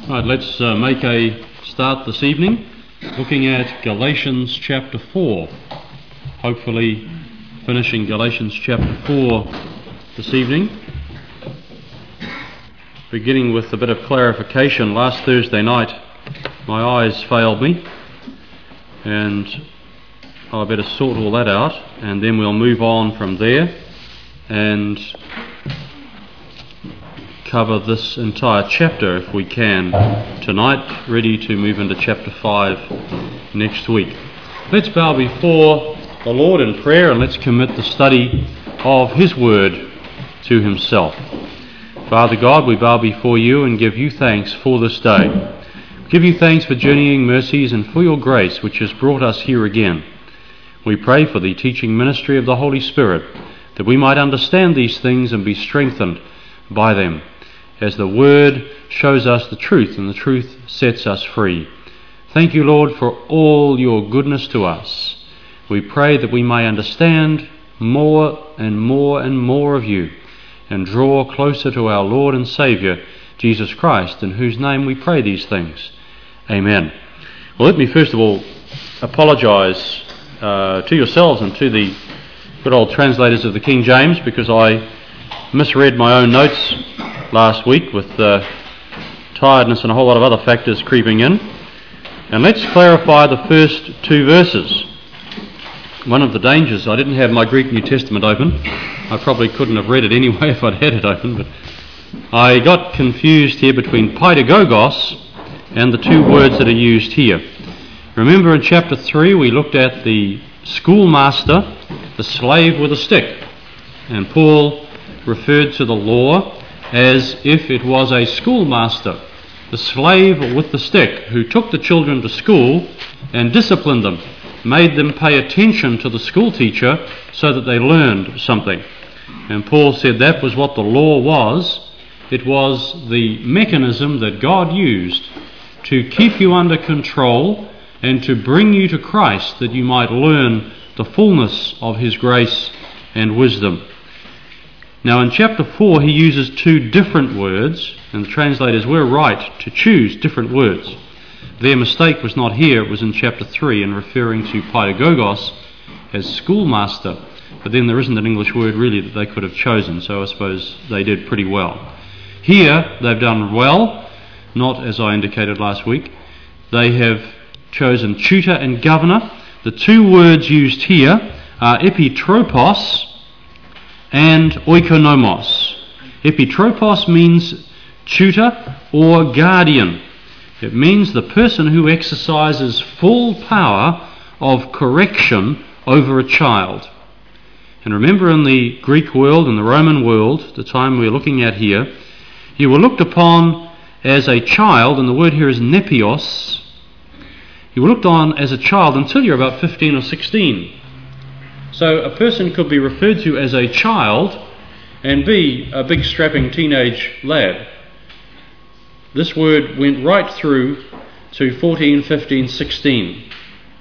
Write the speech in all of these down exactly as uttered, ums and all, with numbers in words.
Right, let's uh, make a start this evening looking at Galatians chapter four. Hopefully finishing Galatians chapter four this evening. Beginning with a bit of clarification, last Thursday night my eyes failed me and I better sort all that out, and then we'll move on from there and cover this entire chapter if we can tonight, ready to move into chapter five next week. Let's bow before the Lord in prayer and let's commit the study of His Word to Himself. Father God, we bow before You and give You thanks for this day. We give You thanks for journeying mercies and for Your grace which has brought us here again. We pray for the teaching ministry of the Holy Spirit, that we might understand these things and be strengthened by them, as the Word shows us the truth and the truth sets us free. Thank You, Lord, for all Your goodness to us. We pray that we may understand more and more and more of You and draw closer to our Lord and Saviour, Jesus Christ, in whose name we pray these things. Amen. Well, let me first of all apologise uh, to yourselves and to the good old translators of the King James, because I misread my own notes last week with uh, tiredness and a whole lot of other factors creeping in. And let's clarify the first two verses. One of the dangers, I didn't have my Greek New Testament open. I probably couldn't have read it anyway if I'd had it open, but I got confused here between paidagogos and the two words that are used here. Remember in chapter three we looked at the schoolmaster, the slave with a stick, and Paul referred to the law as if it was a schoolmaster, the slave with the stick, who took the children to school and disciplined them, made them pay attention to the school teacher so that they learned something. And Paul said that was what the law was. It was the mechanism that God used to keep you under control and to bring you to Christ, that you might learn the fullness of His grace and wisdom. Now in chapter four he uses two different words, and the translators were right to choose different words. Their mistake was not here, it was in chapter three in referring to paidagogos as schoolmaster, but then there isn't an English word really that they could have chosen, so I suppose they did pretty well. Here they've done well, not as I indicated last week. They have chosen tutor and governor. The two words used here are epitropos and oikonomos. Epitropos means tutor or guardian. It means the person who exercises full power of correction over a child. And remember, in the Greek world and the Roman world, the time we're looking at here, you were looked upon as a child, and the word here is nepios. You were looked on as a child until you're about fifteen or sixteen. So a person could be referred to as a child and be a big strapping teenage lad. This word went right through to fourteen, fifteen, sixteen.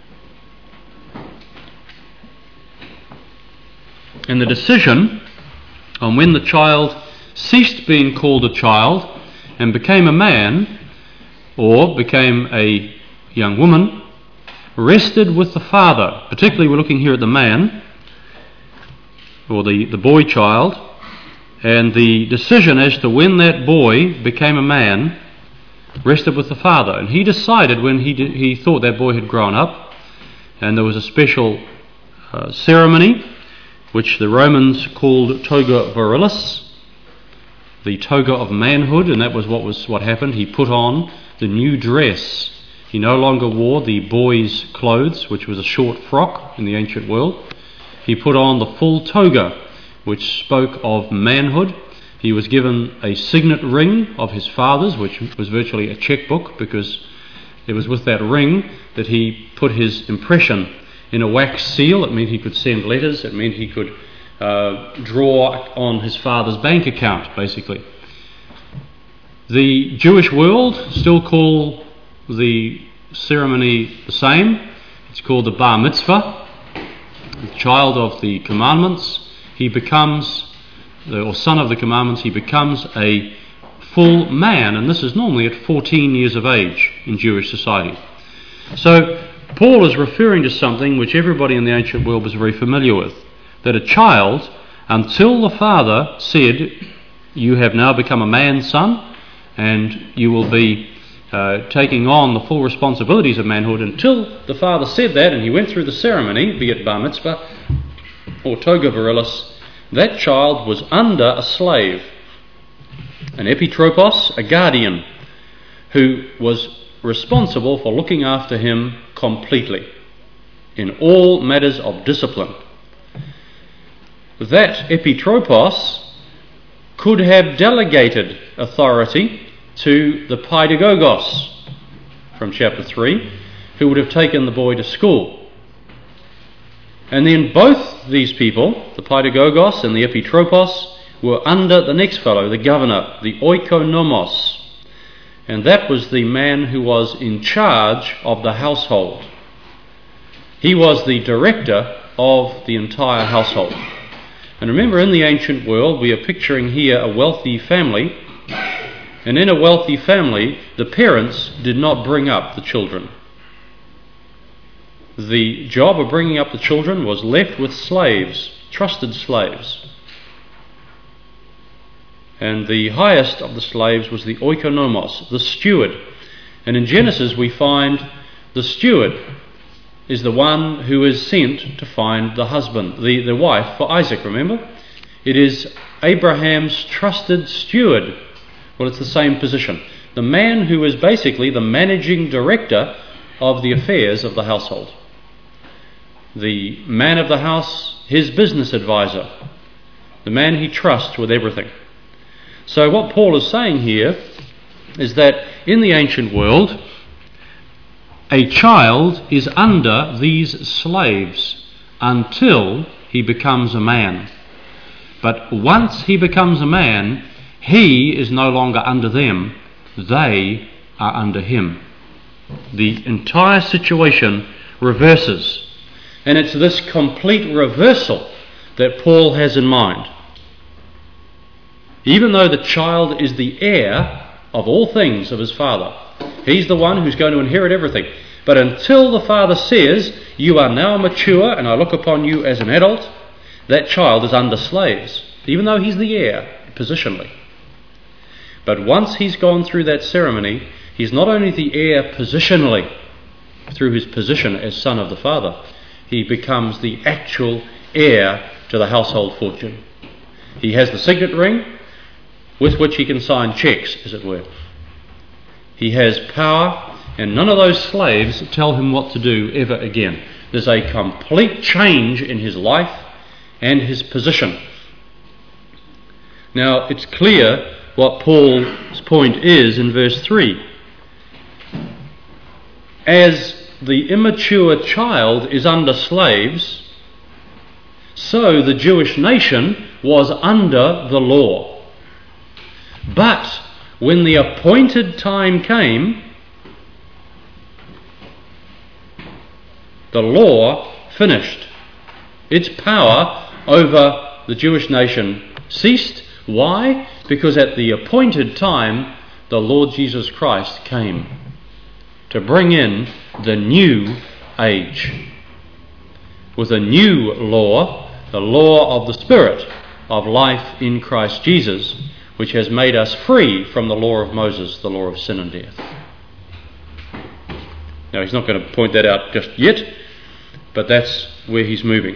And the decision on when the child ceased being called a child and became a man or became a young woman rested with the father. Particularly we're looking here at the man, or the, the boy child, and the decision as to when that boy became a man rested with the father. And he decided when he did, he thought that boy had grown up, and there was a special uh, ceremony which the Romans called toga virilis, the toga of manhood, and that was what was what happened. He put on the new dress. He no longer wore the boy's clothes, which was a short frock in the ancient world. He put on the full toga, which spoke of manhood. He was given a signet ring of his father's, which was virtually a checkbook, because it was with that ring that he put his impression in a wax seal. It meant he could send letters. It meant he could uh, draw on his father's bank account, basically. The Jewish world still call the ceremony the same. It's called the bar mitzvah. The child of the commandments, he becomes, or son of the commandments, he becomes a full man, and this is normally at fourteen years of age in Jewish society. So Paul is referring to something which everybody in the ancient world was very familiar with, that a child, until the father said, you have now become a man's son, and you will be uh, taking on the full responsibilities of manhood, until the father said that, and he went through the ceremony, be it bar mitzvah or toga virilis, that child was under a slave, an epitropos, a guardian, who was responsible for looking after him completely in all matters of discipline. That epitropos could have delegated authority to the paidagogos from chapter three, who would have taken the boy to school. And then both these people, the paidagogos and the epitropos, were under the next fellow, the governor, the oikonomos, and that was the man who was in charge of the household. He was the director of the entire household. And remember, in the ancient world, we are picturing here a wealthy family, and in a wealthy family, the parents did not bring up the children. The job of bringing up the children was left with slaves, trusted slaves. And the highest of the slaves was the oikonomos, the steward. And in Genesis we find the steward is the one who is sent to find the husband, the, the wife for Isaac, remember? It is Abraham's trusted steward. Well, it's the same position. The man who is basically the managing director of the affairs of the household. The man of the house, his business advisor. The man he trusts with everything. So what Paul is saying here is that in the ancient world, a child is under these slaves until he becomes a man. But once he becomes a man, he is no longer under them, they are under him. The entire situation reverses. And it's this complete reversal that Paul has in mind. Even though the child is the heir of all things of his father, he's the one who's going to inherit everything. But until the father says, you are now mature and I look upon you as an adult, that child is under slaves, even though he's the heir, positionally. But once he's gone through that ceremony, he's not only the heir positionally, through his position as son of the father, he becomes the actual heir to the household fortune. He has the signet ring with which he can sign checks, as it were. He has power, and none of those slaves tell him what to do ever again. There's a complete change in his life and his position. Now, it's clear what Paul's point is in verse three. As the immature child is under slaves, so the Jewish nation was under the law. But when the appointed time came, the law finished. Its power over the Jewish nation ceased. Why? Because at the appointed time, the Lord Jesus Christ came to bring in the new age with a new law, the law of the Spirit of life in Christ Jesus, which has made us free from the law of Moses, the law of sin and death. Now, he's not going to point that out just yet, but that's where he's moving.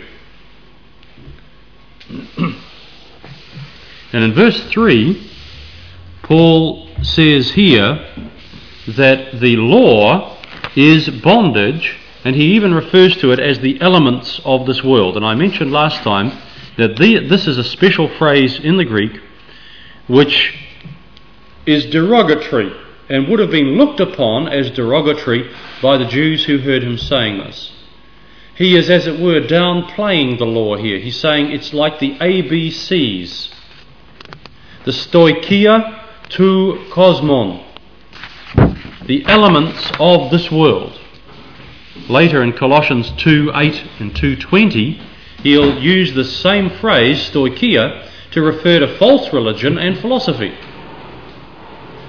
And in verse three, Paul says here that the law is bondage, and he even refers to it as the elements of this world. And I mentioned last time that the, this is a special phrase in the Greek which is derogatory and would have been looked upon as derogatory by the Jews who heard him saying this. He is, as it were, downplaying the law here. He's saying it's like the A B Cs. The stoicheia to cosmon. The elements of this world. Later in Colossians two eight and two twenty, he'll use the same phrase, stoicheia, to refer to false religion and philosophy.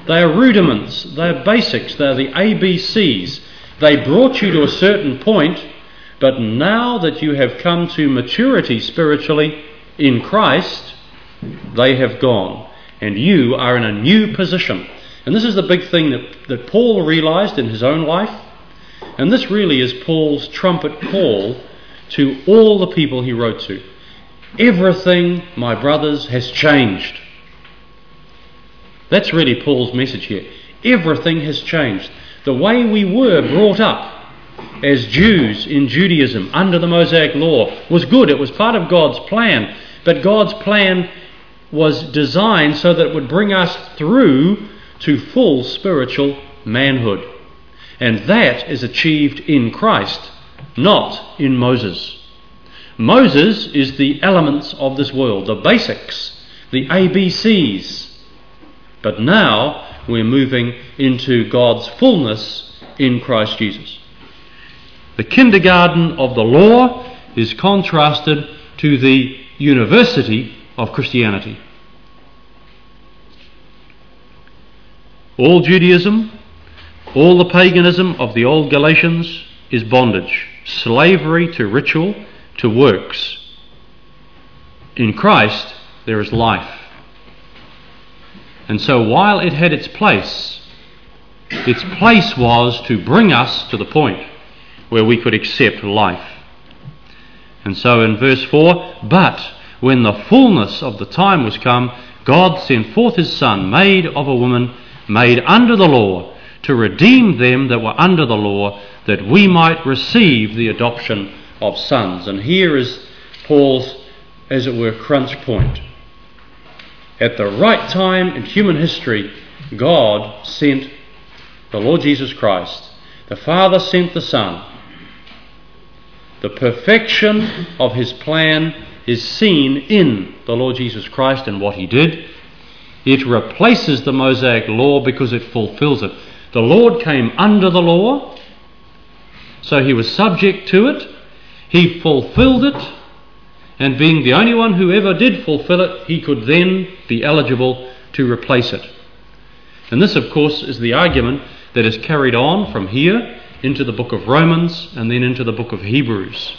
They are rudiments, they are basics, they are the A B Cs. They brought you to a certain point, but now that you have come to maturity spiritually in Christ, they have gone, and you are in a new position. And this is the big thing that, that Paul realized in his own life, and this really is Paul's trumpet call to all the people he wrote to. Everything, my brothers, has changed. That's really Paul's message here. Everything has changed. The way we were brought up as Jews in Judaism under the Mosaic law was good. It was part of God's plan. But God's plan was designed so that it would bring us through to full spiritual manhood. And that is achieved in Christ, not in Moses. Moses is the elements of this world, the basics, the A B Cs. But now we're moving into God's fullness in Christ Jesus. The kindergarten of the law is contrasted to the university of Christianity. All Judaism, all the paganism of the old Galatians is bondage, slavery to ritual, to works. In Christ there is life. And so while it had its place, its place was to bring us to the point where we could accept life. And so in verse four, but when the fullness of the time was come, God sent forth his Son, made of a woman, made under the law, to redeem them that were under the law, that we might receive the adoption of sons. And here is Paul's, as it were, crunch point. At the right time in human history, God sent the Lord Jesus Christ. The Father sent the Son. The perfection of his plan is seen in the Lord Jesus Christ and what he did. It replaces the Mosaic law because it fulfills it. The Lord came under the law, so he was subject to it. He fulfilled it, and being the only one who ever did fulfill it, he could then be eligible to replace it. And this, of course, is the argument that is carried on from here into the book of Romans and then into the book of Hebrews.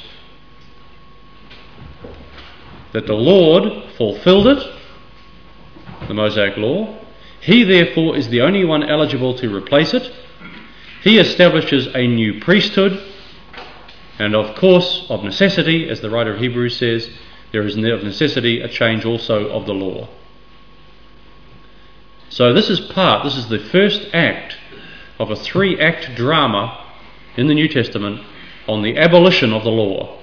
That the Lord fulfilled it, the Mosaic law. He, therefore, is the only one eligible to replace it. He establishes a new priesthood. And of course, of necessity, as the writer of Hebrews says, there is of necessity a change also of the law. So this is part, this is the first act of a three-act drama in the New Testament on the abolition of the law.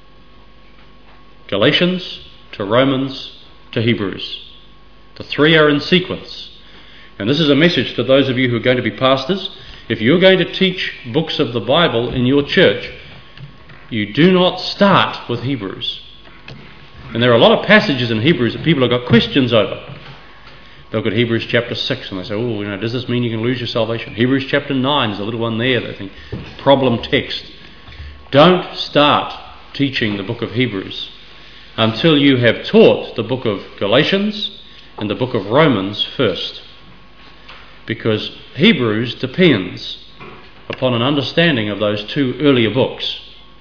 Galatians to Romans to Hebrews. The three are in sequence. And this is a message to those of you who are going to be pastors. If you're going to teach books of the Bible in your church, you do not start with Hebrews. And there are a lot of passages in Hebrews that people have got questions over. They'll look at Hebrews chapter six and they say, oh, you know, does this mean you can lose your salvation? Hebrews chapter nine, there's a little one there that I think, problem text. Don't start teaching the book of Hebrews until you have taught the book of Galatians and the book of Romans first. Because Hebrews depends upon an understanding of those two earlier books.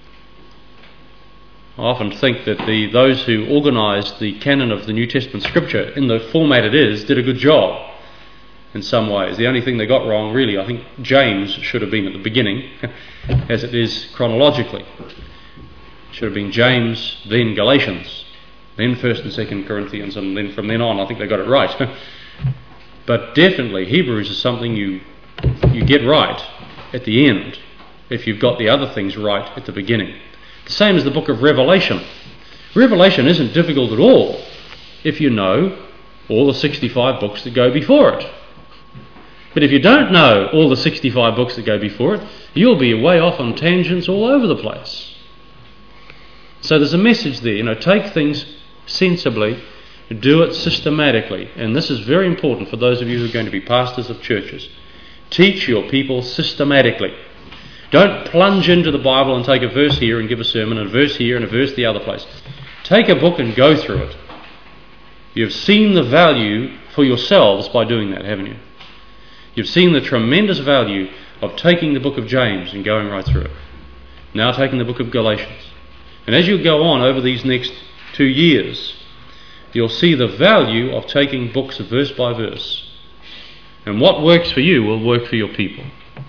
I often think that the those who organised the canon of the New Testament Scripture in the format it is did a good job in some ways. The only thing they got wrong, really, I think James should have been at the beginning, as it is chronologically. Should have been James, then Galatians, then First and Second Corinthians, and then from then on I think they got it right. But definitely Hebrews is something you you get right at the end if you've got the other things right at the beginning. The same as the book of Revelation. Revelation isn't difficult at all if you know all the sixty-five books that go before it. But if you don't know all the sixty-five books that go before it, you'll be way off on tangents all over the place. So there's a message there, you know, take things sensibly, do it systematically. And this is very important for those of you who are going to be pastors of churches. Teach your people systematically. Don't plunge into the Bible and take a verse here and give a sermon, and a verse here and a verse the other place. Take a book and go through it. You've seen the value for yourselves by doing that, haven't you? You've seen the tremendous value of taking the book of James and going right through it. Now taking the book of Galatians. And as you go on over these next two years, you'll see the value of taking books verse by verse. And what works for you will work for your people.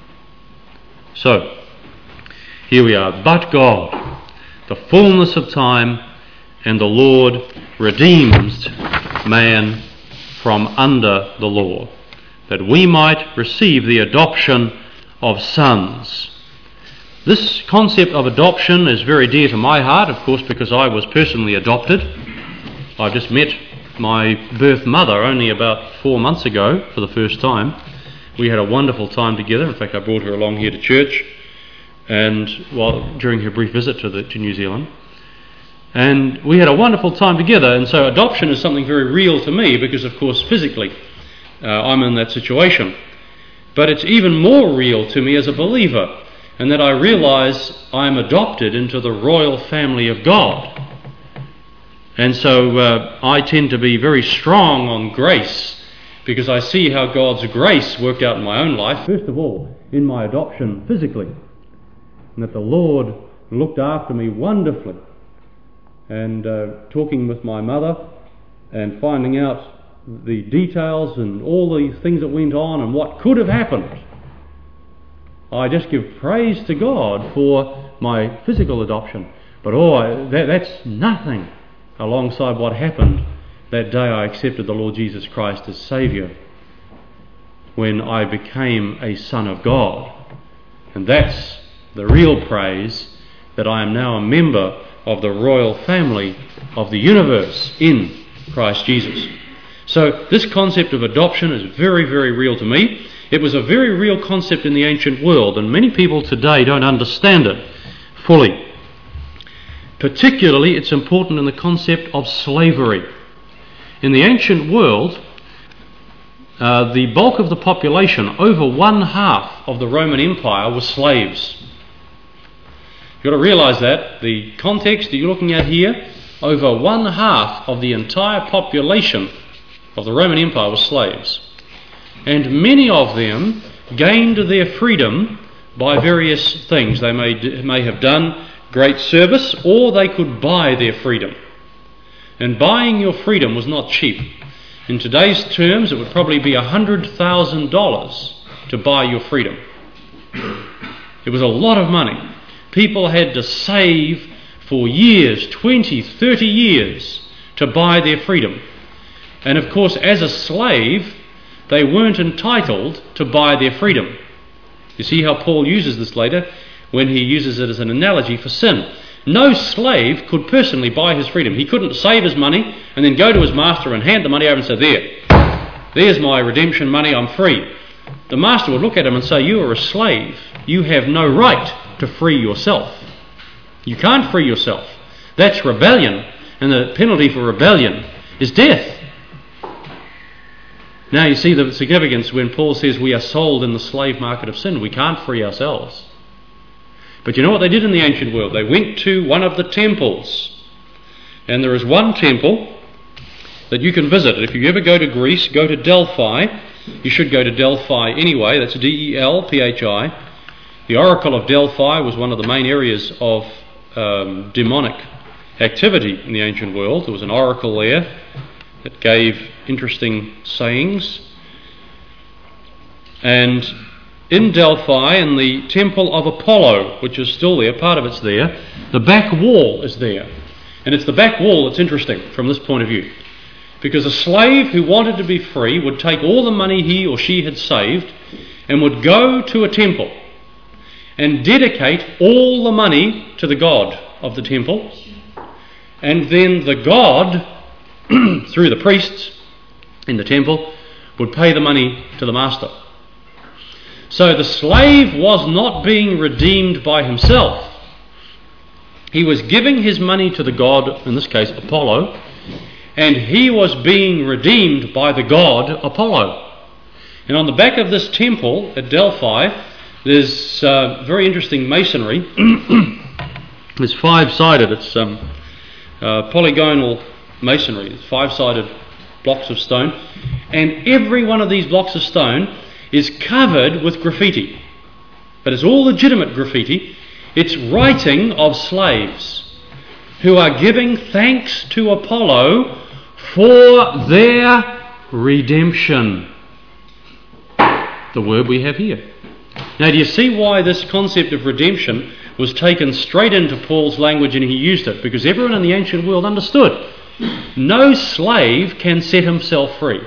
So, here we are. But God, the fullness of time, and the Lord redeems man from under the law, that we might receive the adoption of sons. This concept of adoption is very dear to my heart, of course, because I was personally adopted. I just met my birth mother only about four months ago for the first time. We had a wonderful time together. In fact, I brought her along here to church, and well, during her brief visit to, the, to New Zealand. And we had a wonderful time together, and so adoption is something very real to me because, of course, physically uh, I'm in that situation. But it's even more real to me as a believer, and that I realise I'm adopted into the royal family of God. And so uh, I tend to be very strong on grace because I see how God's grace worked out in my own life, first of all, in my adoption physically, and that the Lord looked after me wonderfully. And uh, talking with my mother and finding out the details and all these things that went on and what could have happened, I just give praise to God for my physical adoption. But oh, that, that's nothing alongside what happened that day I accepted the Lord Jesus Christ as Saviour, when I became a son of God. And that's the real praise, that I am now a member of the royal family of the universe in Christ Jesus. So this concept of adoption is very, very real to me. It was a very real concept in the ancient world, and many people today don't understand it fully. Particularly, it's important in the concept of slavery. In the ancient world, uh, the bulk of the population, over one half of the Roman Empire, was slaves. You've got to realise that. The context that you're looking at here, over one half of the entire population of the Roman Empire was slaves. And many of them gained their freedom by various things. They may, may have done great service, or they could buy their freedom. And buying your freedom was not cheap. In today's terms, it would probably be one hundred thousand dollars to buy your freedom. It was a lot of money. People had to save for years, twenty, thirty years, to buy their freedom. And of course, as a slave, they weren't entitled to buy their freedom. You see how Paul uses this later when he uses it as an analogy for sin. No slave could personally buy his freedom. He couldn't save his money and then go to his master and hand the money over and say, there, there's my redemption money, I'm free. The master would look at him and say, you are a slave. You have no right to free yourself. You can't free yourself. That's rebellion, and the penalty for rebellion is death. Now you see the significance when Paul says we are sold in the slave market of sin. We can't free ourselves. But you know what they did in the ancient world? They went to one of the temples. And there is one temple that you can visit. If you ever go to Greece, go to Delphi. You should go to Delphi anyway. That's D E L P H I. The Oracle of Delphi was one of the main areas of um, demonic activity in the ancient world. There was an oracle there that gave interesting sayings. And in Delphi, in the temple of Apollo, which is still there, part of it's there, the back wall is there. And it's the back wall that's interesting from this point of view. Because a slave who wanted to be free would take all the money he or she had saved and would go to a temple and dedicate all the money to the god of the temple. And then the god, through the priests in the temple, would pay the money to the master. So the slave was not being redeemed by himself. He was giving his money to the god, in this case Apollo, and he was being redeemed by the god Apollo. And on the back of this temple at Delphi, there's uh, very interesting masonry. It's five-sided. It's um, uh, polygonal masonry. It's five-sided blocks of stone. And every one of these blocks of stone is covered with graffiti. But it's all legitimate graffiti. It's writing of slaves who are giving thanks to Apollo for their redemption. The word we have here. Now, do you see why this concept of redemption was taken straight into Paul's language and he used it? Because everyone in the ancient world understood no slave can set himself free.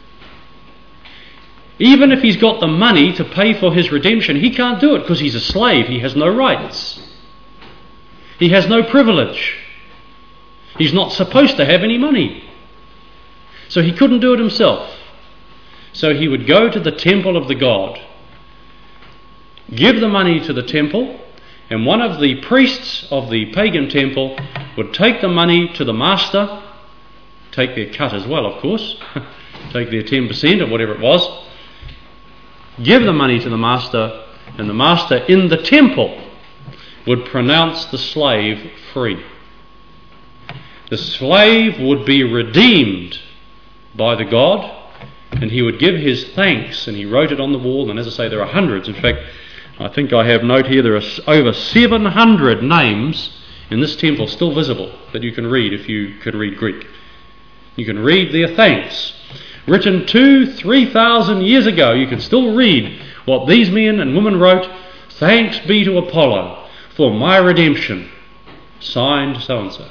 Even if he's got the money to pay for his redemption, he can't do it because he's a slave. He has no rights. He has no privilege. He's not supposed to have any money. So he couldn't do it himself. So he would go to the temple of the god, give the money to the temple, and one of the priests of the pagan temple would take the money to the master, take their cut as well, of course, take their ten percent or whatever it was, give the money to the master, and the master in the temple would pronounce the slave free. The slave would be redeemed by the god, and he would give his thanks, and he wrote it on the wall. And as I say, there are hundreds. In fact, I think I have note here, there are over seven hundred names in this temple still visible that you can read if you could read Greek. You can read their thanks. Written two, three thousand years ago, you can still read what these men and women wrote. Thanks be to Apollo for my redemption. Signed so-and-so.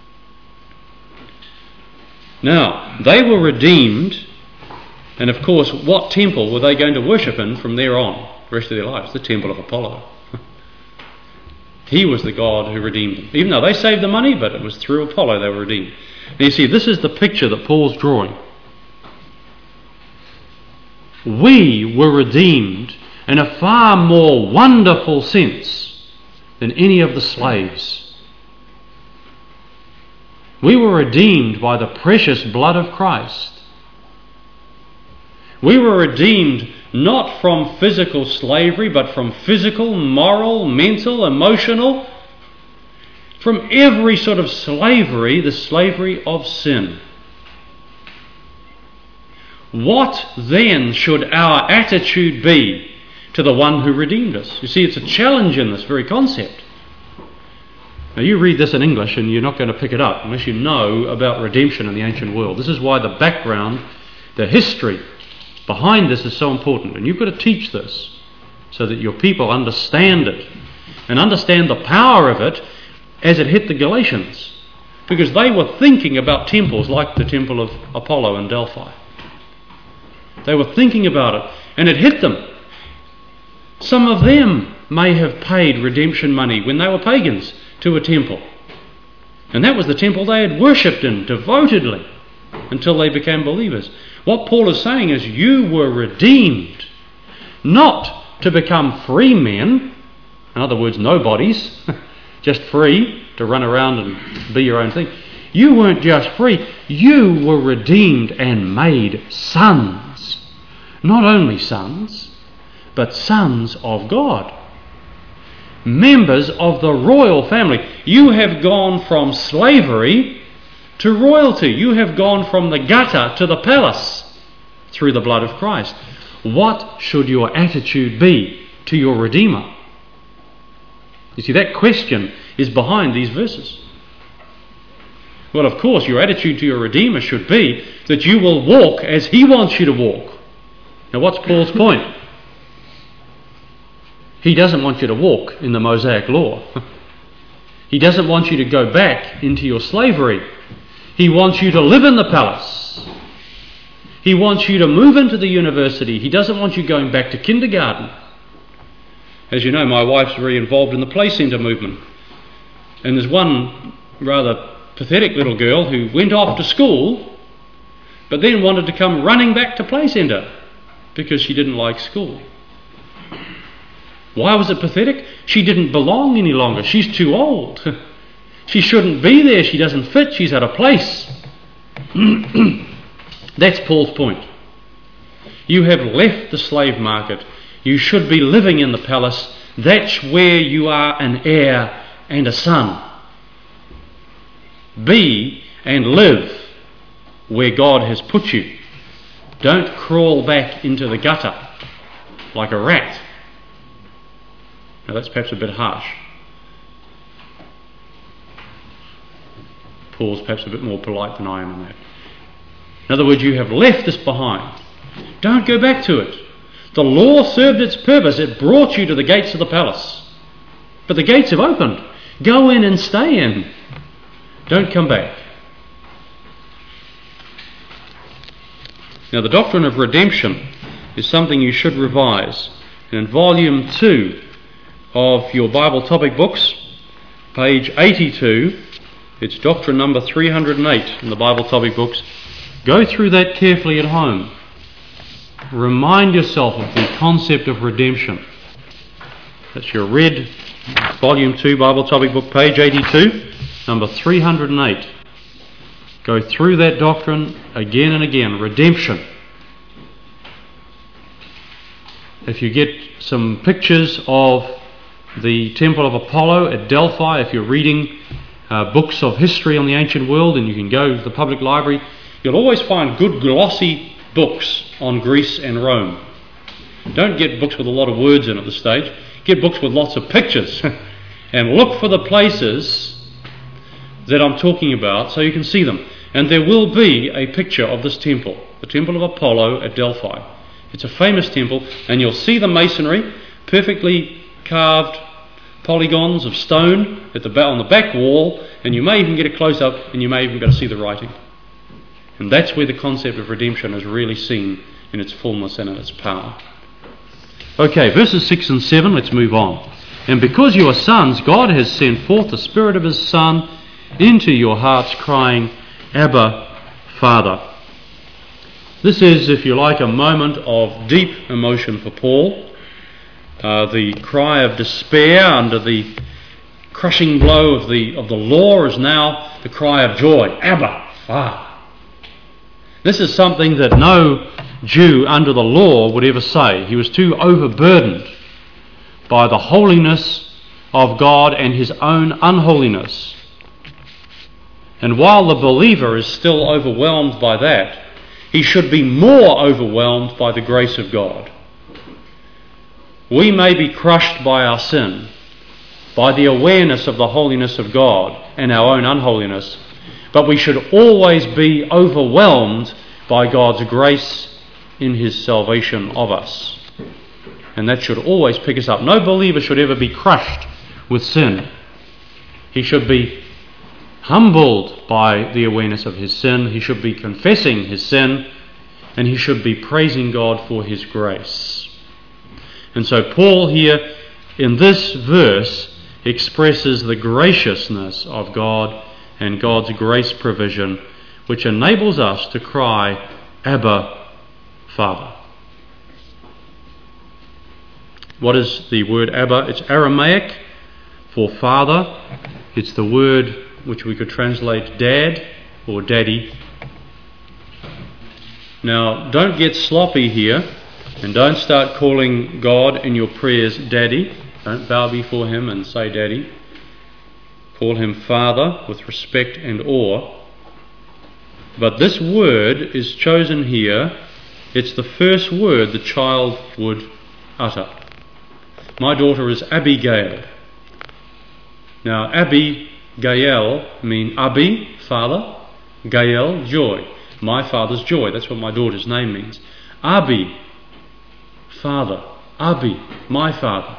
Now, they were redeemed, and of course, what temple were they going to worship in from there on? The rest of their lives, the temple of Apollo. He was the God who redeemed them. Even though they saved the money, but it was through Apollo they were redeemed. Now you see, this is the picture that Paul's drawing. We were redeemed in a far more wonderful sense than any of the slaves. We were redeemed by the precious blood of Christ. We were redeemed not from physical slavery, but from physical, moral, mental, emotional, from every sort of slavery, the slavery of sin. What then should our attitude be to the one who redeemed us? You see, it's a challenge in this very concept. Now you read this in English and you're not going to pick it up unless you know about redemption in the ancient world. This is why the background, the history behind this is so important. And you've got to teach this so that your people understand it and understand the power of it as it hit the Galatians. Because they were thinking about temples like the temple of Apollo in Delphi. They were thinking about it and it hit them. Some of them may have paid redemption money when they were pagans to a temple. And that was the temple they had worshipped in devotedly until they became believers. What Paul is saying is you were redeemed not to become free men, in other words, nobodies, just free to run around and be your own thing. You weren't just free, you were redeemed and made sons. Not only sons, but sons of God. Members of the royal family. You have gone from slavery to royalty. You have gone from the gutter to the palace through the blood of Christ. What should your attitude be to your Redeemer? You see, that question is behind these verses. Well, of course, your attitude to your Redeemer should be that you will walk as He wants you to walk. Now, what's Paul's point? He doesn't want you to walk in the Mosaic law. He doesn't want you to go back into your slavery. He wants you to live in the palace. He wants you to move into the university. He doesn't want you going back to kindergarten. As you know, my wife's very involved in the play centre movement. And there's one rather pathetic little girl who went off to school but then wanted to come running back to play centre because she didn't like school. Why was it pathetic? She didn't belong any longer. She's too old. She shouldn't be there. She doesn't fit. She's out of place. That's Paul's point. You have left the slave market. You should be living in the palace. That's where you are an heir and a son. Be and live where God has put you. Don't crawl back into the gutter like a rat. Now that's perhaps a bit harsh. Paul's perhaps a bit more polite than I am in that. In other words, you have left this behind. Don't go back to it. The law served its purpose. It brought you to the gates of the palace. But the gates have opened. Go in and stay in. Don't come back. Now, the doctrine of redemption is something you should revise. And in volume two of your Bible topic books, page eighty-two, it's doctrine number three hundred eight in the Bible topic books. Go through that carefully at home. Remind yourself of the concept of redemption. That's your red volume two Bible topic book, page eighty-two, number three hundred eight. Go through that doctrine again and again. Redemption. If you get some pictures of the Temple of Apollo at Delphi, if you're reading uh, books of history on the ancient world, and you can go to the public library, you'll always find good glossy books on Greece and Rome. Don't get books with a lot of words in at this stage. Get books with lots of pictures and look for the places that I'm talking about so you can see them. And there will be a picture of this temple, the Temple of Apollo at Delphi. It's a famous temple, and you'll see the masonry, perfectly carved polygons of stone at the ba- on the back wall, and you may even get a close-up, and you may even be able to see the writing. And that's where the concept of redemption is really seen in its fullness and in its power. Okay, verses six and seven, let's move on. And because you are sons, God has sent forth the Spirit of His Son into your hearts, crying, Abba, Father. This is, if you like, a moment of deep emotion for Paul. Uh, the cry of despair under the crushing blow of the of the law is now the cry of joy. Abba, Father. This is something that no Jew under the law would ever say. He was too overburdened by the holiness of God and his own unholiness. And while the believer is still overwhelmed by that, he should be more overwhelmed by the grace of God. We may be crushed by our sin, by the awareness of the holiness of God and our own unholiness, but we should always be overwhelmed by God's grace in His salvation of us. And that should always pick us up. No believer should ever be crushed with sin. He should be humbled by the awareness of his sin. He should be confessing his sin, and he should be praising God for His grace. And so Paul here in this verse expresses the graciousness of God and God's grace provision, which enables us to cry, Abba, Father. What is the word Abba? It's Aramaic for father. It's the word which we could translate dad or daddy. Now, don't get sloppy here, and don't start calling God in your prayers daddy. Don't bow before Him and say daddy. Call Him Father with respect and awe. But this word is chosen here. It's the first word the child would utter. My daughter is Abigail. Now, Abigail means Abi, father, Gael, joy. My father's joy. That's what my daughter's name means. Abi, father. Abi, my father.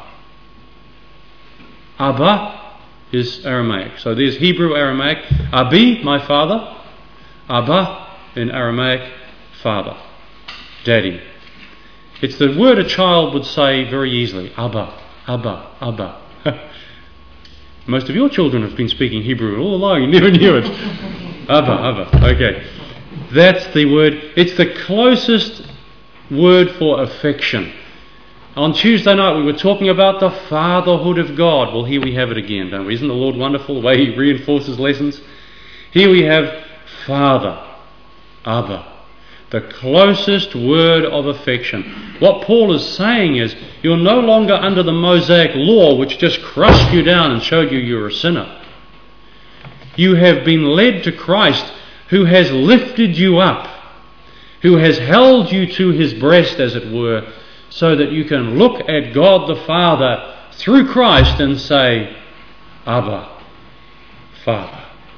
Abba is Aramaic. So there's Hebrew Aramaic. Abi, my father. Abba in Aramaic, father, daddy. It's the word a child would say very easily. Abba, Abba, Abba. Most of your children have been speaking Hebrew all along. You never knew it. Abba, Abba. Okay. That's the word. It's the closest word for affection. On Tuesday night we were talking about the fatherhood of God. Well, here we have it again, don't we? Isn't the Lord wonderful the way He reinforces lessons? Here we have Father, Abba, the closest word of affection. What Paul is saying is, you're no longer under the Mosaic law which just crushed you down and showed you you're a sinner. You have been led to Christ, who has lifted you up, who has held you to His breast, as it were, so that you can look at God the Father through Christ and say, Abba, Father.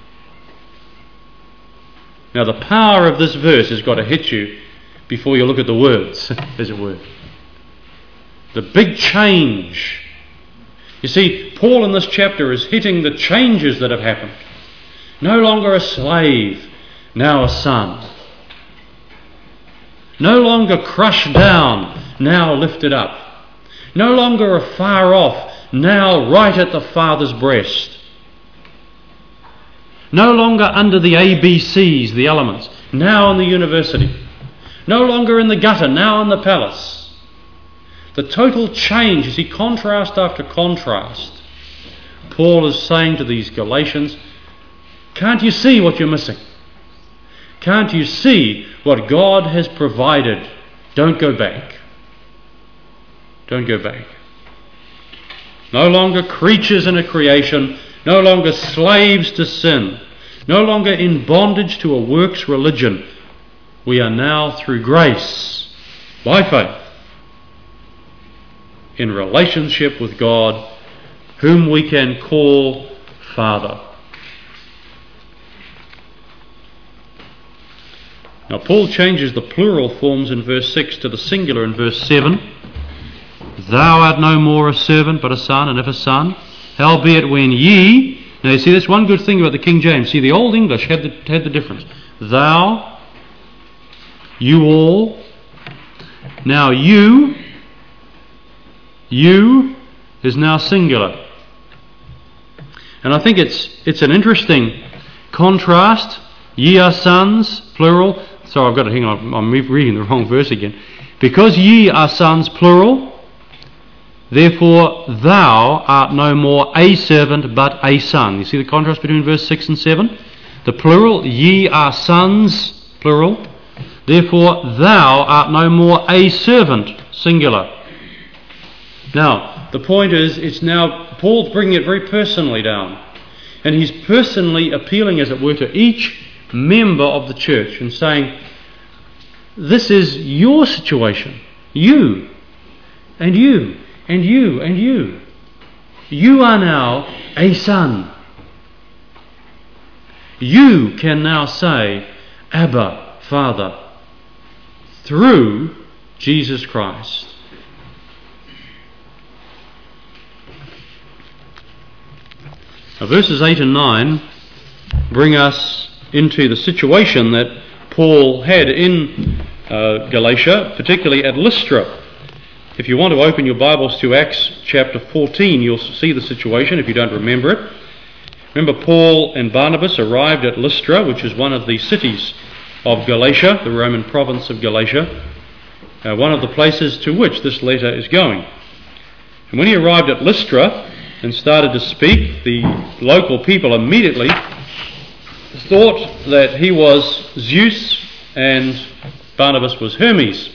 Now the power of this verse has got to hit you before you look at the words, as it were. The big change. You see, Paul in this chapter is hitting the changes that have happened. No longer a slave, now a son. No longer crushed down, now lifted up. No longer afar off, now right at the Father's breast. No longer under the A B Cs, the elements, now in the university. No longer in the gutter, now in the palace. The total change, you see, contrast after contrast. Paul is saying to these Galatians, can't you see what you're missing? Can't you see what God has provided? Don't go back. Don't go back. No longer creatures in a creation, no longer slaves to sin, no longer in bondage to a works religion. We are now through grace, by faith, in relationship with God, whom we can call Father. Now Paul changes the plural forms in verse six to the singular in verse seven. Thou art no more a servant, but a son, and if a son, howbeit when ye... Now you see, that's one good thing about the King James. See, the Old English had the, had the difference. Thou, you all. Now you, you is now singular. And I think it's it's an interesting contrast. Ye are sons, plural. Sorry, I've got to hang on, I'm reading the wrong verse again. Because ye are sons, plural, therefore thou art no more a servant but a son. You see the contrast between verse six and seven? The plural, ye are sons, plural, therefore thou art no more a servant, singular. Now, the point is, it's now, Paul's bringing it very personally down. And he's personally appealing, as it were, to each member of the church and saying, this is your situation. You, and you, and you, and you. You are now a son. You can now say, Abba, Father, through Jesus Christ. Now, verses eight and nine bring us into the situation that Paul had in uh, Galatia, particularly at Lystra. If you want to open your Bibles to Acts chapter fourteen, you'll see the situation if you don't remember it. Remember, Paul and Barnabas arrived at Lystra, which is one of the cities of Galatia, the Roman province of Galatia, uh, one of the places to which this letter is going. And when he arrived at Lystra and started to speak, the local people immediately thought that he was Zeus and Barnabas was Hermes.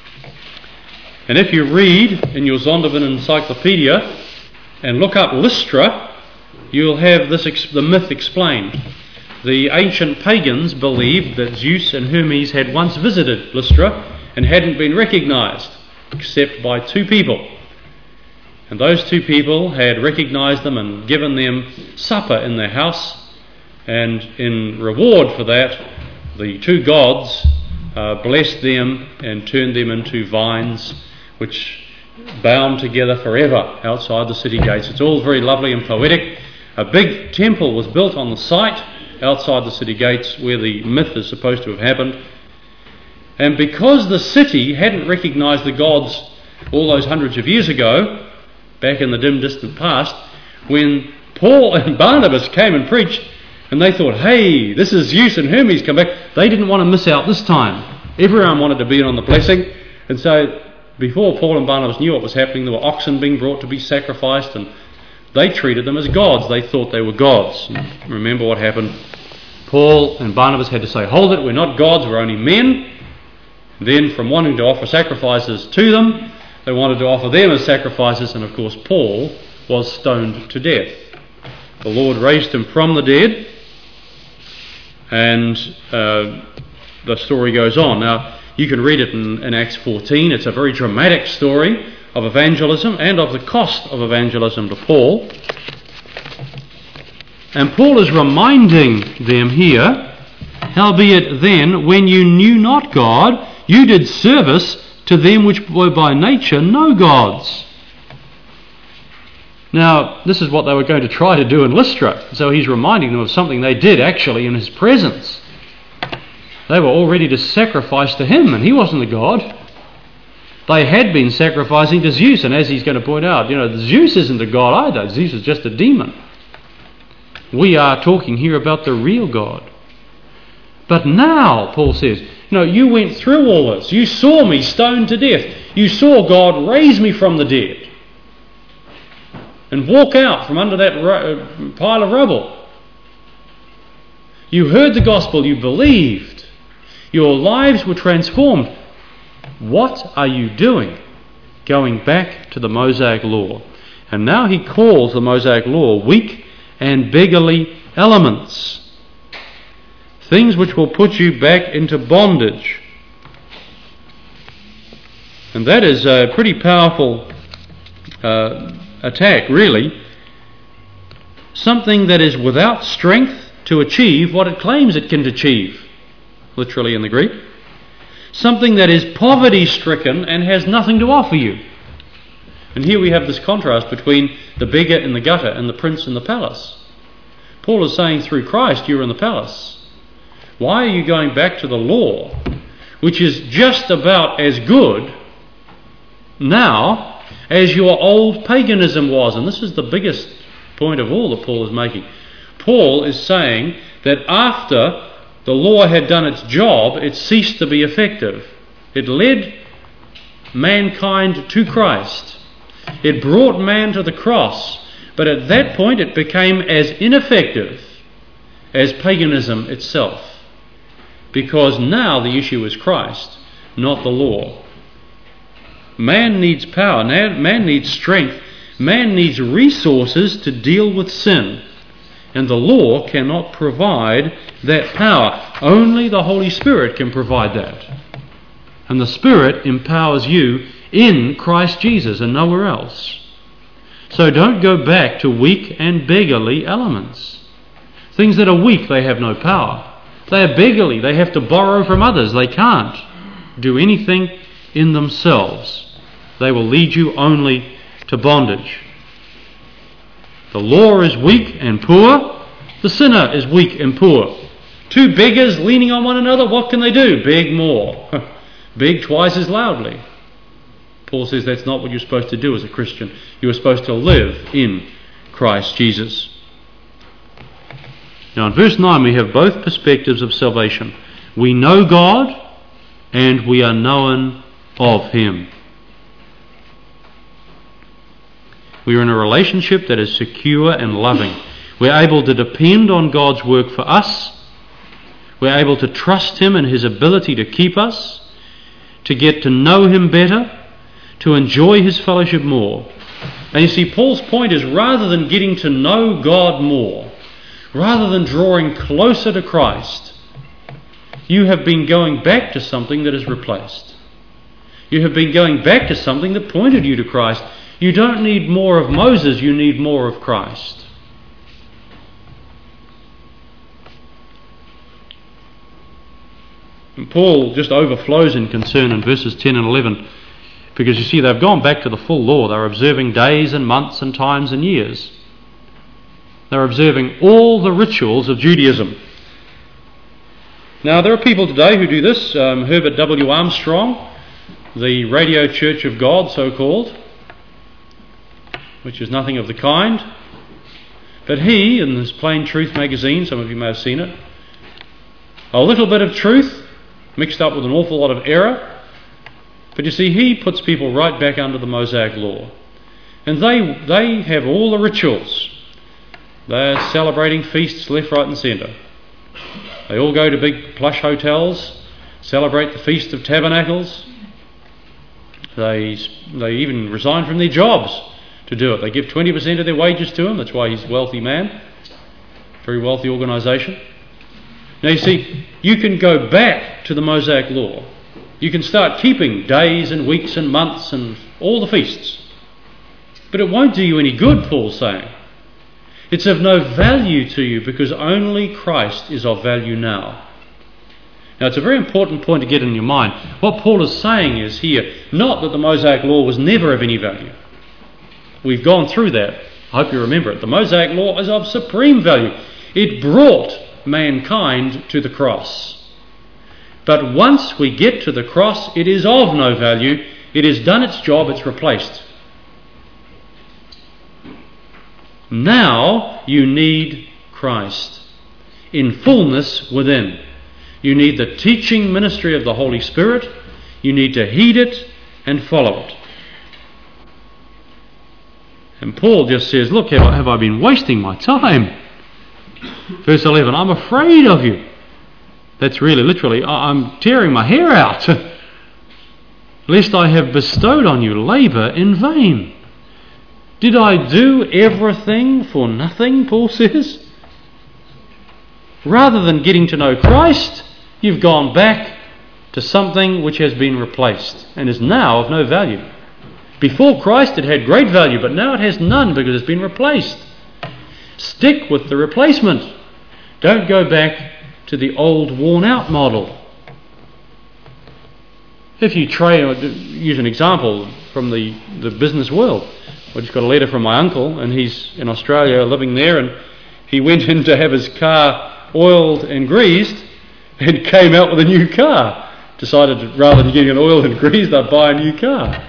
And if you read in your Zondervan Encyclopedia and look up Lystra, you'll have this ex- the myth explained. The ancient pagans believed that Zeus and Hermes had once visited Lystra and hadn't been recognised except by two people. And those two people had recognised them and given them supper in their house, and in reward for that, the two gods uh, blessed them and turned them into vines which bound together forever outside the city gates. It's all very lovely and poetic. A big temple was built on the site outside the city gates where the myth is supposed to have happened. And because the city hadn't recognised the gods all those hundreds of years ago, back in the dim distant past, when Paul and Barnabas came and preached, and they thought, hey, this is Zeus and Hermes come back, they didn't want to miss out this time. Everyone wanted to be in on the blessing. And so before Paul and Barnabas knew what was happening, there were oxen being brought to be sacrificed, and they treated them as gods. They thought they were gods. And remember what happened? Paul and Barnabas had to say, hold it, we're not gods, we're only men. Then from wanting to offer sacrifices to them, they wanted to offer them as sacrifices, and of course Paul was stoned to death. The Lord raised him from the dead, and uh, the story goes on. Now, You can read it in, in Acts fourteen. It's a very dramatic story of evangelism and of the cost of evangelism to Paul. And Paul is reminding them here, howbeit then, when you knew not God, you did service to them which were by nature no gods. Now, this is what they were going to try to do in Lystra. So he's reminding them of something they did actually in his presence. They were all ready to sacrifice to him, and he wasn't the God. They had been sacrificing to Zeus, and as he's going to point out, you know, Zeus isn't a god either. Zeus is just a demon. We are talking here about the real God. But now, Paul says, you know, you went through all this. You saw me stoned to death. You saw God raise me from the dead and walk out from under that ru- pile of rubble. You heard the gospel. You believed. Your lives were transformed. What are you doing? Going back to the Mosaic law. And now he calls the Mosaic law weak and beggarly elements. Things which will put you back into bondage. And that is a pretty powerful uh, attack, really. Something that is without strength to achieve what it claims it can achieve, literally in the Greek. Something that is poverty-stricken and has nothing to offer you. And here we have this contrast between the beggar in the gutter and the prince in the palace. Paul is saying through Christ you're in the palace. Why are you going back to the law, which is just about as good now as your old paganism was? And this is the biggest point of all that Paul is making. Paul is saying that after the law had done its job, it ceased to be effective. It led mankind to Christ. It brought man to the cross. But at that point it became as ineffective as paganism itself. Because now the issue is Christ, not the law. Man needs power, man needs strength, man needs resources to deal with sin. And the law cannot provide that power. Only the Holy Spirit can provide that. And the Spirit empowers you in Christ Jesus and nowhere else. So don't go back to weak and beggarly elements. Things that are weak, they have no power. They are beggarly. They have to borrow from others. They can't do anything in themselves. They will lead you only to bondage. The law is weak and poor. The sinner is weak and poor. Two beggars leaning on one another, what can they do? Beg more. Beg twice as loudly. Paul says that's not what you're supposed to do as a Christian. You are supposed to live in Christ Jesus. Now in verse nine we have both perspectives of salvation. We know God and we are known of Him. We are in a relationship that is secure and loving. We're able to depend on God's work for us. We're able to trust Him and His ability to keep us, to get to know Him better, to enjoy His fellowship more. And you see, Paul's point is rather than getting to know God more, rather than drawing closer to Christ, you have been going back to something that is replaced. You have been going back to something that pointed you to Christ. You don't need more of Moses, you need more of Christ. And Paul just overflows in concern in verses ten and eleven, because you see they've gone back to the full law. They're observing days and months and times and years. They're observing all the rituals of Judaism. Now there are people today who do this. Um, Herbert W. Armstrong, the Radio Church of God, so-called, which is nothing of the kind. But he, in this Plain Truth magazine, some of you may have seen it, a little bit of truth mixed up with an awful lot of error. But you see, he puts people right back under the Mosaic law. And they they have all the rituals. They're celebrating feasts left, right and centre. They all go to big plush hotels, celebrate the Feast of Tabernacles. They, they even resign from their jobs to do it. They give twenty percent of their wages to him. That's why he's a wealthy man. Very wealthy organisation. Now you see, you can go back to the Mosaic law You can start keeping days and weeks and months and all the feasts. But it won't do you any good, Paul's saying. It's of no value to you because only Christ is of value now. Now, it's a very important point to get in your mind. What Paul is saying is here, not that the Mosaic law was never of any value. We've gone through that. I hope you remember it. The Mosaic law is of supreme value. It brought mankind to the cross. But once we get to the cross, it is of no value. It has done its job, it's replaced. Now you need Christ in fullness within. You need the teaching ministry of the Holy Spirit. You need to heed it and follow it. And Paul just says, look, have I, have I been wasting my time? Verse eleven, I'm afraid of you. That's really literally, I'm tearing my hair out, lest I have bestowed on you labour in vain. Did I do everything for nothing, Paul says? Rather than getting to know Christ, you've gone back to something which has been replaced and is now of no value. Before Christ it had great value, but now it has none because it's been replaced. Stick with the replacement. Don't go back to the old worn-out model. If you try, use an example from the, the business world. I just got a letter from my uncle, and he's in Australia living there, and he went in to have his car oiled and greased and came out with a new car. Decided that rather than getting it oiled and greased, they'd buy a new car.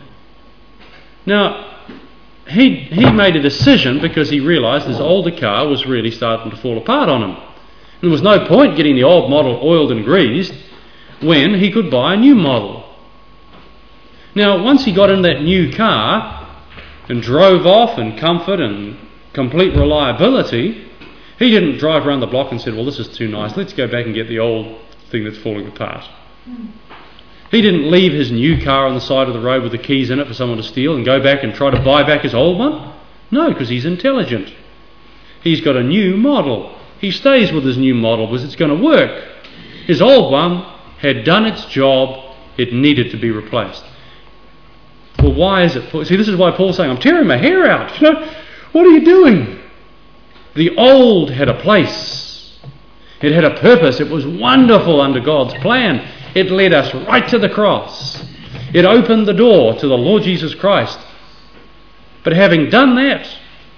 Now, he he made a decision because he realised his older car was really starting to fall apart on him. And there was no point getting the old model oiled and greased when he could buy a new model. Now, once he got in that new car and drove off in comfort and complete reliability, he didn't drive around the block and said, well, this is too nice, let's go back and get the old thing that's falling apart. He didn't leave his new car on the side of the road with the keys in it for someone to steal and go back and try to buy back his old one. No, because he's intelligent. He's got a new model. He stays with his new model because it's going to work. His old one had done its job. It needed to be replaced. Well, why is it? See, this is why Paul's saying, I'm tearing my hair out. You know, what are you doing? The old had a place. It had a purpose. It was wonderful under God's plan. It led us right to the cross. It opened the door to the Lord Jesus Christ. But having done that,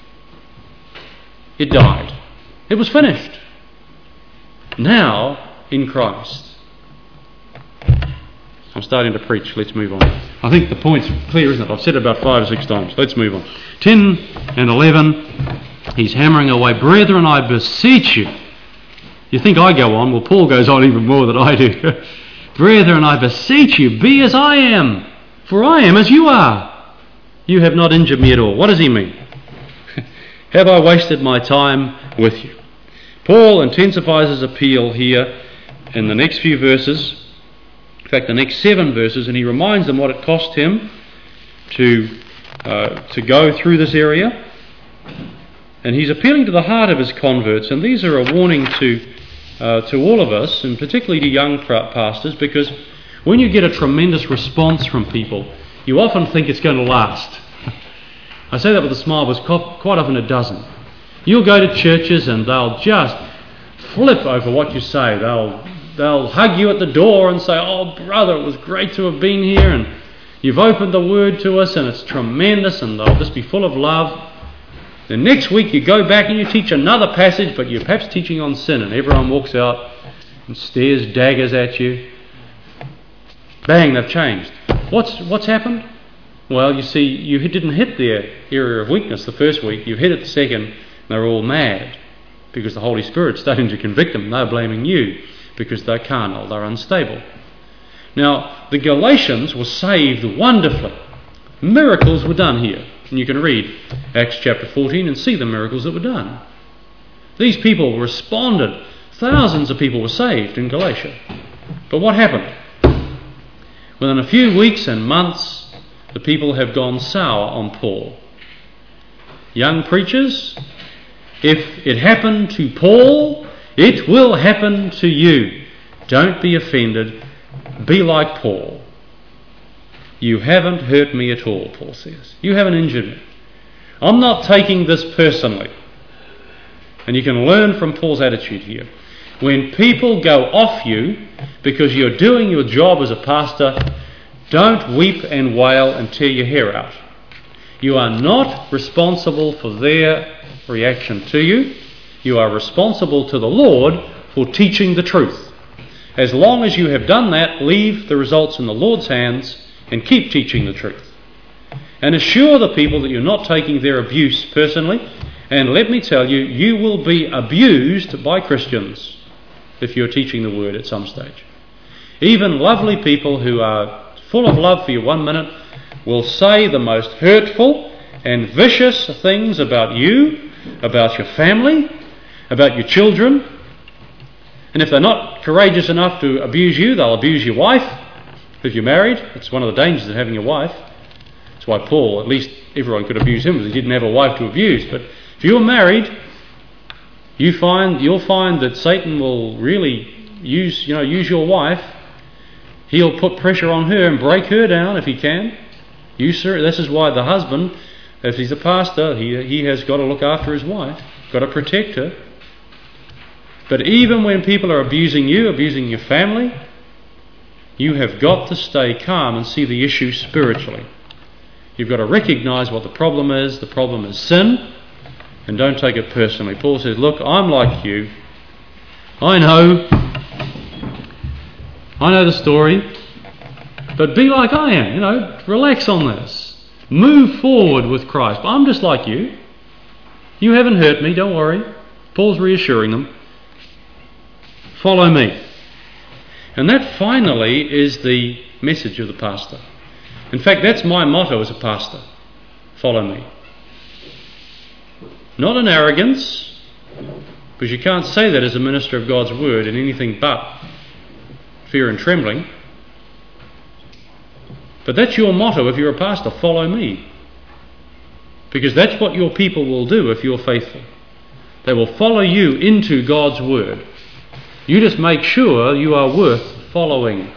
it died. It was finished. Now, in Christ. I'm starting to preach. Let's move on. I think the point's clear, isn't it? I've said it about five or six times. Let's move on. ten and eleven, he's hammering away. Brethren, I beseech you. You think I go on? Well, Paul goes on even more than I do. Brethren, I beseech you, be as I am, for I am as you are. You have not injured me at all. What does he mean? Have I wasted my time with you? Paul intensifies his appeal here in the next few verses. In fact, the next seven verses, and he reminds them what it cost him to uh, to go through this area. And he's appealing to the heart of his converts, and these are a warning to uh, to all of us, and particularly to young pastors, because when you get a tremendous response from people, you often think it's going to last. I say that with a smile, but quite often it doesn't. You'll go to churches and they'll just flip over what you say. They'll They'll hug you at the door and say, oh, brother, it was great to have been here, and you've opened the word to us, and it's tremendous, and they'll just be full of love. The next week you go back and you teach another passage, but you're perhaps teaching on sin, and everyone walks out and stares daggers at you. Bang, they've changed. What's what's happened? Well, you see, you didn't hit their area of weakness the first week. You hit it the second, and they're all mad because the Holy Spirit's starting to convict them. They're blaming you because they're carnal, they're unstable. Now, the Galatians were saved wonderfully. Miracles were done here. And you can read Acts chapter fourteen and see the miracles that were done. These people responded. Thousands of people were saved in Galatia. But what happened? Within a few weeks and months, the people have gone sour on Paul. Young preachers, if it happened to Paul, it will happen to you. Don't be offended. be like Paul. You haven't hurt me at all, Paul says. You haven't injured me. I'm not taking this personally. And you can learn from Paul's attitude here. When people go off you because you're doing your job as a pastor, don't weep and wail and tear your hair out. You are not responsible for their reaction to you. You are responsible to the Lord for teaching the truth. As long as you have done that, leave the results in the Lord's hands and keep teaching the truth. And assure the people that you're not taking their abuse personally. And let me tell you, you will be abused by Christians if you're teaching the word at some stage. Even lovely people who are full of love for you one minute will say the most hurtful and vicious things about you, about your family, about your children. And if they're not courageous enough to abuse you, they'll abuse your wife. If you're married, it's one of the dangers of having a wife. That's why Paul, at least everyone could abuse him because he didn't have a wife to abuse. But if you're married, you find you'll find that Satan will really use you know use your wife. He'll put pressure on her and break her down if he can. You sir, this is why the husband, if he's a pastor, he he has got to look after his wife, got to protect her. But even when people are abusing you, abusing your family, you have got to stay calm and see the issue spiritually. You've got to recognise what the problem is. The problem is sin, and don't take it personally. Paul says, look, I'm like you. I know. I know the story. But be like I am, you know. Relax on this. Move forward with Christ. I'm just like you. You haven't hurt me, don't worry. Paul's reassuring them. Follow me. And that finally is the message of the pastor. In fact, that's my motto as a pastor. Follow me. Not in arrogance, because you can't say that as a minister of God's word in anything but fear and trembling. But that's your motto if you're a pastor, follow me. Because that's what your people will do if you're faithful. They will follow you into God's word. You just make sure you are worth following.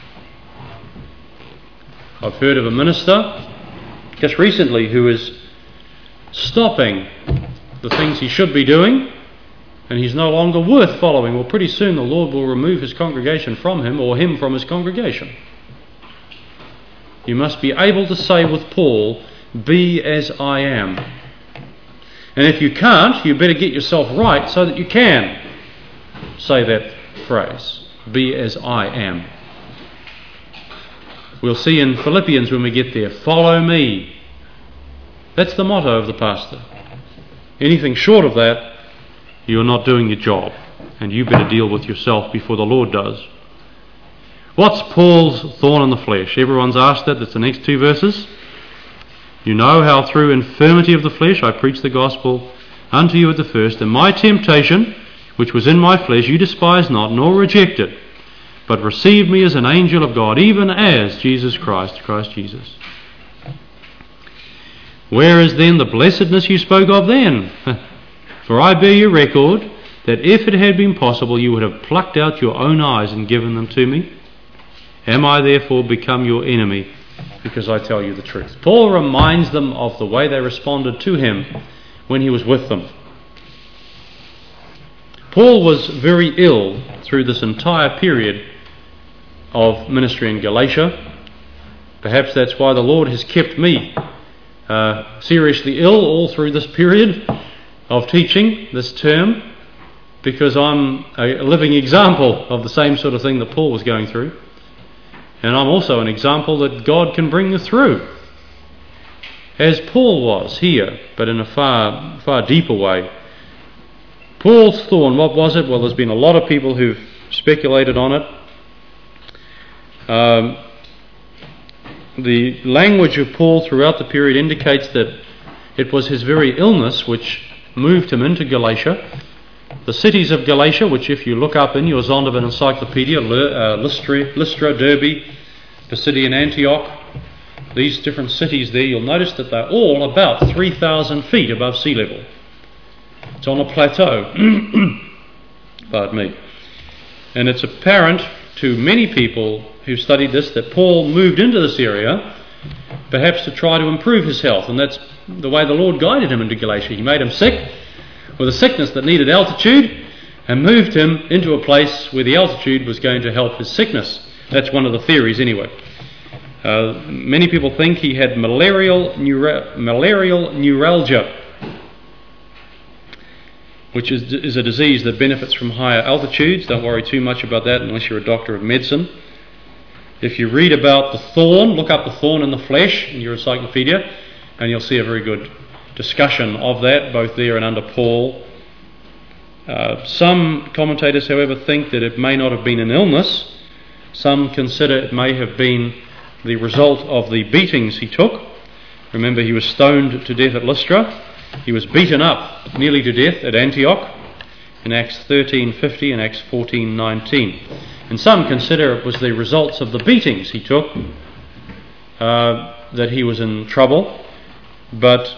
I've heard of a minister just recently who is stopping the things he should be doing, and he's no longer worth following. Well, pretty soon the Lord will remove his congregation from him, or him from his congregation. You must be able to say with Paul, be as I am. And if you can't, you better get yourself right so that you can say that phrase, be as I am. We'll see in Philippians when we get there, follow me. That's the motto of the pastor. Anything short of that, you're not doing your job, and you better deal with yourself before the Lord does. What's Paul's thorn in the flesh? Everyone's asked that. That's the next two verses. You know how through infirmity of the flesh I preached the gospel unto you at the first, and my temptation, which was in my flesh, you despise not, nor reject it, but receive me as an angel of God, even as Jesus Christ, Christ Jesus. Where is then the blessedness you spoke of then? For I bear you record that if it had been possible, you would have plucked out your own eyes and given them to me. Am I therefore become your enemy because I tell you the truth? Paul reminds them of the way they responded to him when he was with them. Paul was very ill through this entire period of ministry in Galatia. Perhaps that's why the Lord has kept me uh, seriously ill all through this period of teaching this term, because I'm a living example of the same sort of thing that Paul was going through. And I'm also an example that God can bring you through, as Paul was here, but in a far, far deeper way. Paul's thorn, what was it? Well, there's been a lot of people who've speculated on it. Um, the language of Paul throughout the period indicates that it was his very illness which moved him into Galatia. The cities of Galatia, which if you look up in your Zondervan Encyclopedia, uh, Lystra, Lystra, Derbe, Pisidian Antioch, these different cities there, you'll notice that they're all about three thousand feet above sea level. It's on a plateau. Pardon me. And it's apparent to many people who studied this that Paul moved into this area perhaps to try to improve his health, and that's the way the Lord guided him into Galatia. He made him sick with a sickness that needed altitude and moved him into a place where the altitude was going to help his sickness. That's one of the theories anyway. Uh, many people think he had malarial, neura- malarial neuralgia, which is, is a disease that benefits from higher altitudes. Don't worry too much about that unless you're a doctor of medicine. If you read about the thorn, look up the thorn in the flesh in your encyclopedia, and you'll see a very good discussion of that, both there and under Paul. Uh, some commentators, however, think that it may not have been an illness. Some consider it may have been the result of the beatings he took. Remember, he was stoned to death at Lystra. He was beaten up nearly to death at Antioch in Acts thirteen fifty and Acts fourteen nineteen. And some consider it was the results of the beatings he took uh, that he was in trouble. But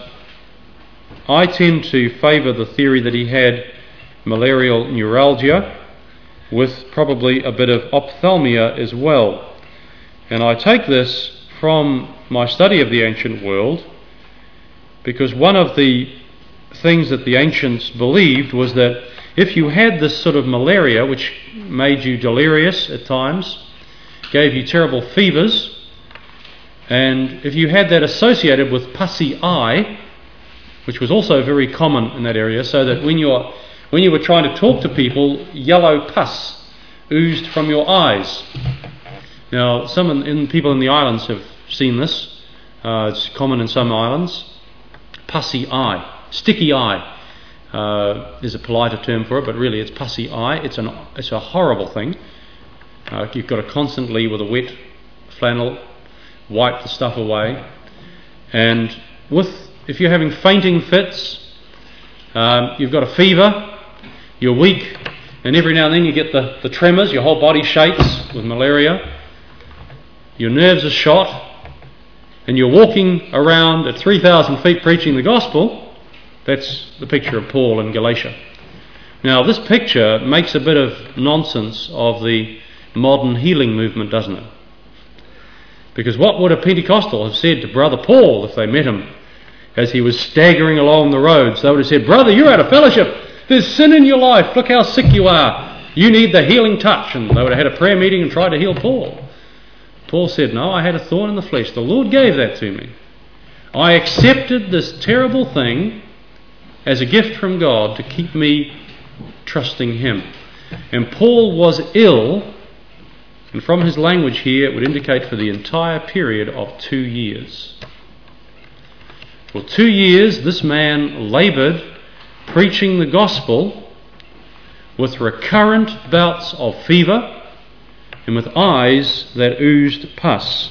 I tend to favour the theory that he had malarial neuralgia with probably a bit of ophthalmia as well. And I take this from my study of the ancient world, because one of the things that the ancients believed was that if you had this sort of malaria, which made you delirious at times, gave you terrible fevers, and if you had that associated with pussy eye, which was also very common in that area, so that when you're when you were trying to talk to people, yellow pus oozed from your eyes. Now, some in, in people in the islands have seen this. Uh, it's common in some islands. Pussy eye, sticky eye. Uh, is a politer term for it, but really it's pussy eye. It's an it's a horrible thing. Uh, you've got to constantly, with a wet flannel, wipe the stuff away. And with if you're having fainting fits, um, you've got a fever, you're weak, and every now and then you get the, the tremors, your whole body shakes with malaria, your nerves are shot, and you're walking around at three thousand feet preaching the gospel. That's the picture of Paul in Galatia. Now, this picture makes a bit of nonsense of the modern healing movement, doesn't it? Because what would a Pentecostal have said to Brother Paul if they met him as he was staggering along the roads? They would have said, "Brother, you're out of fellowship. There's sin in your life. Look how sick you are. You need the healing touch." And they would have had a prayer meeting and tried to heal Paul. Paul said, "No, I had a thorn in the flesh. The Lord gave that to me. I accepted this terrible thing as a gift from God to keep me trusting Him." And Paul was ill, and from his language here it would indicate for the entire period of two years. For two years this man laboured preaching the gospel with recurrent bouts of fever and with eyes that oozed pus.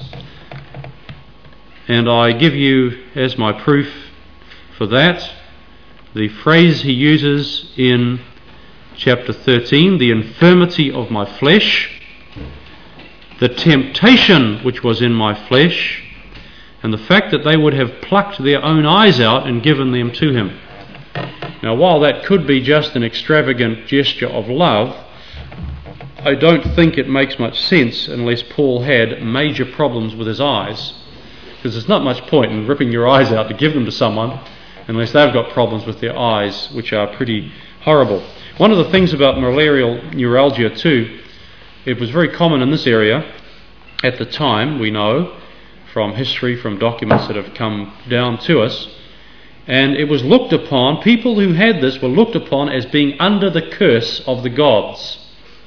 And I give you as my proof for that the phrase he uses in chapter thirteen, "the infirmity of my flesh, the temptation which was in my flesh," and the fact that they would have plucked their own eyes out and given them to him. Now, while that could be just an extravagant gesture of love, I don't think it makes much sense unless Paul had major problems with his eyes, because there's not much point in ripping your eyes out to give them to someone unless they've got problems with their eyes, which are pretty horrible. One of the things about malarial neuralgia too, it was very common in this area at the time, we know, from history, from documents that have come down to us, and it was looked upon, people who had this were looked upon as being under the curse of the gods.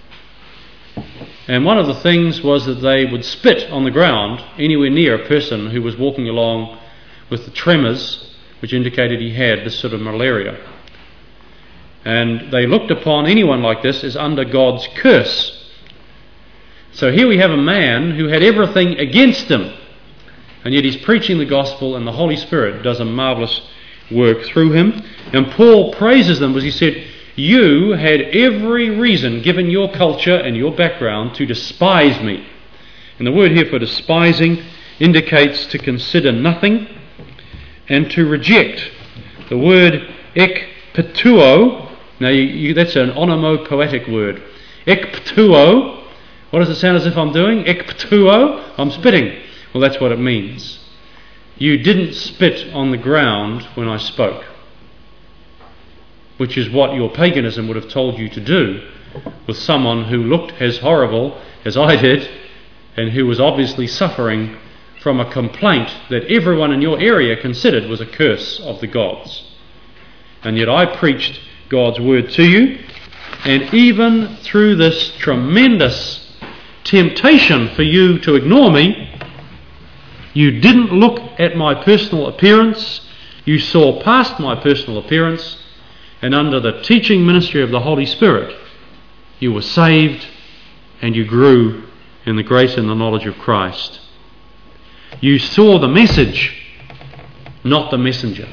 And one of the things was that they would spit on the ground anywhere near a person who was walking along with the tremors, which indicated he had this sort of malaria. And they looked upon anyone like this as under God's curse. So here we have a man who had everything against him, and yet he's preaching the gospel, and the Holy Spirit does a marvellous work through him. And Paul praises them because he said, "You had every reason, given your culture and your background, to despise me." And the word here for despising indicates to consider nothing and to reject. The word ekptuo, now you, you, that's an onomopoetic word. Ekptuo What does it sound as if I'm doing? Ekptuo? I'm spitting. Well, that's what it means. You didn't spit on the ground when I spoke, which is what your paganism would have told you to do with someone who looked as horrible as I did and who was obviously suffering from a complaint that everyone in your area considered was a curse of the gods. And yet I preached God's word to you, and even through this tremendous temptation for you to ignore me, you didn't look at my personal appearance. You saw past my personal appearance, and under the teaching ministry of the Holy Spirit, you were saved and you grew in the grace and the knowledge of Christ. You saw the message, not the messenger.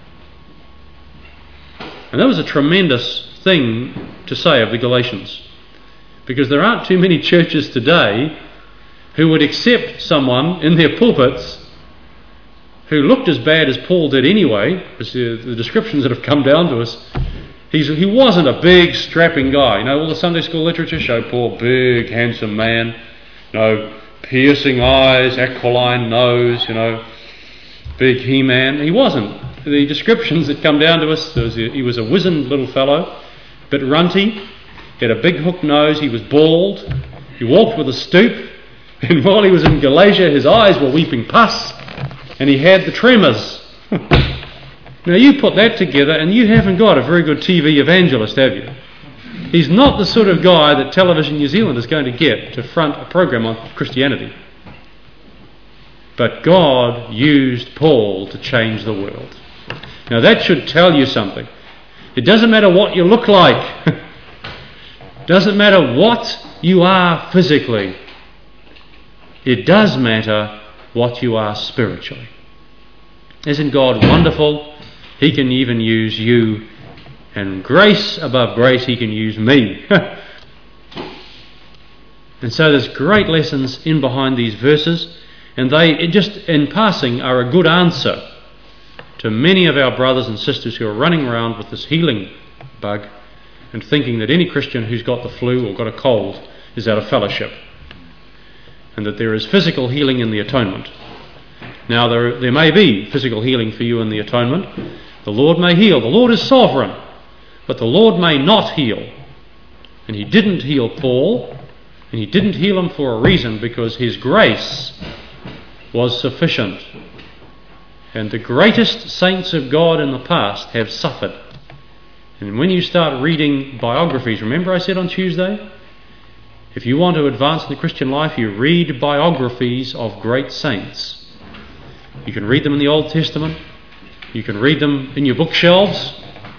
And that was a tremendous thing to say of the Galatians, because there aren't too many churches today who would accept someone in their pulpits who looked as bad as Paul did anyway, because the, the descriptions that have come down to us, he's, he wasn't a big, strapping guy. You know, all the Sunday school literature show Paul, big, handsome man, you know, piercing eyes, aquiline nose, you know, big he-man. He wasn't. The descriptions that come down to us, was a, he was a wizened little fellow, a bit runty, he had a big hook nose, he was bald, he walked with a stoop, and while he was in Galatia, his eyes were weeping pus, and he had the tremors. Now you put that together and you haven't got a very good T V evangelist, have you? He's not the sort of guy that Television New Zealand is going to get to front a program on Christianity. But God used Paul to change the world. Now that should tell you something. It doesn't matter what you look like. It doesn't matter what you are physically. It does matter what you are spiritually. Isn't God wonderful? He can even use you, and grace above grace, He can use me. And so there's great lessons in behind these verses, and they just in passing are a good answer to many of our brothers and sisters who are running around with this healing bug and thinking that any Christian who's got the flu or got a cold is out of fellowship, and that there is physical healing in the atonement. Now there, there may be physical healing for you in the atonement. The Lord may heal. The Lord is sovereign, but the Lord may not heal. And He didn't heal Paul, and He didn't heal him for a reason, because His grace was sufficient. And the greatest saints of God in the past have suffered. And when you start reading biographies, remember I said on Tuesday, if you want to advance in the Christian life, you read biographies of great saints. You can read them in the Old Testament. You can read them in your bookshelves.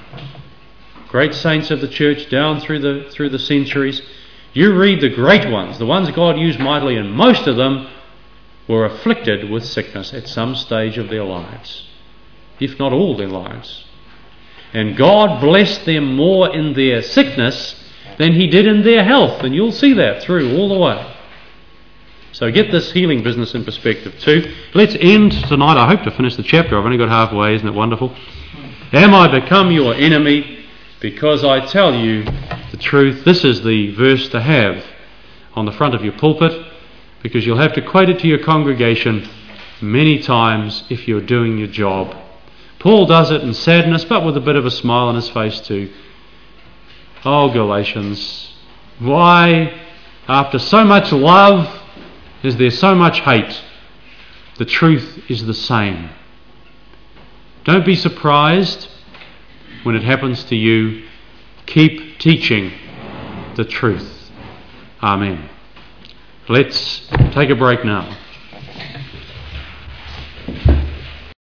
Great saints of the church down through the through the centuries. You read the great ones, the ones God used mightily, and most of them were afflicted with sickness at some stage of their lives, if not all their lives. And God blessed them more in their sickness than He did in their health, and you'll see that through all the way. So get this healing business in perspective too. Let's end tonight. I hope to finish the chapter. I've only got halfway, isn't it wonderful? Am I become your enemy because I tell you the truth? This is the verse to have on the front of your pulpit, because you'll have to quote it to your congregation many times if you're doing your job. Paul does it in sadness, but with a bit of a smile on his face too. Oh, Galatians, why, after so much love, is there so much hate? The truth is the same. Don't be surprised when it happens to you. Keep teaching the truth. Amen. Let's take a break now.